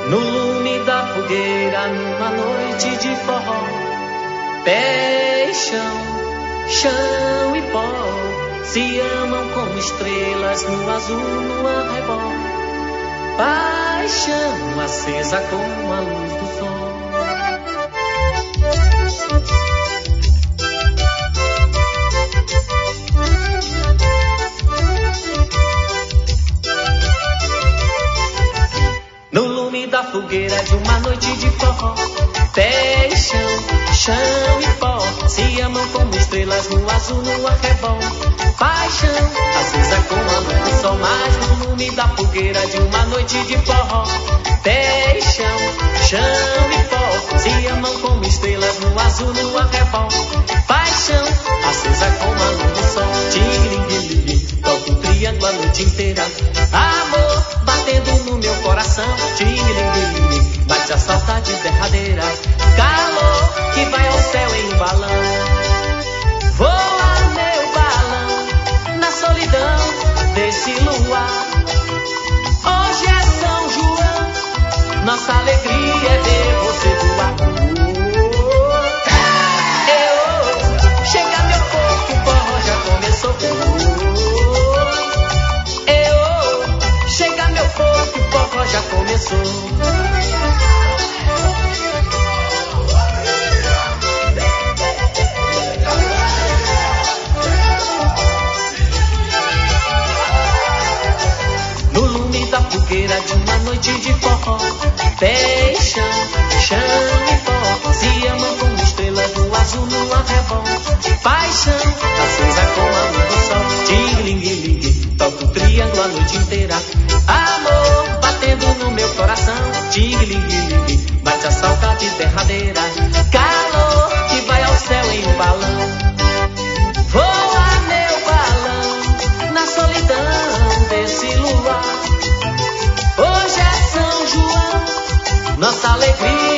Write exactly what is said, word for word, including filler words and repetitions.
No lume da fogueira, numa noite de forró, pé e chão, chão e pó se amam como estrelas no azul, no arrebol. Paixão acesa como a luz do sol. No lume da fogueira de uma noite de forró, pé e chão, chão e pó se amam como estrelas no azul, no arrebol. Paixão acesa como a luz do sol. Mas no lume da fogueira de uma noite de forró, pé e chão, chão e pó se amam como estrelas no azul, no arrebol. Paixão acesa como a luz do sol. Tingue-lingue-lingue, toco um triângulo a noite inteira. Amor batendo no meu coração. Tingue-lingue-lingue, bate a saudade derradeira. Calor que vai ao céu em um balão. Voa meu balão na solidão desse luar. Hoje é São João, nossa alegria é ver você voar. Eu, chega meu corpo, o forró já começou. Eu, chega meu corpo, o forró já começou. De uma noite de forró, pé e chão, chão e pó se amam como estrelas no azul, no arrebol. Paixão acesa como a luz do sol. Tingue-lingue-lingue, toco um triângulo a noite inteira. Amor batendo no meu coração. Tingue-lingue-lingue, bate a saudade derradeira. Calor que vai ao céu em um balão. Voa meu balão na solidão desse luar. Hoje é São João, nossa alegria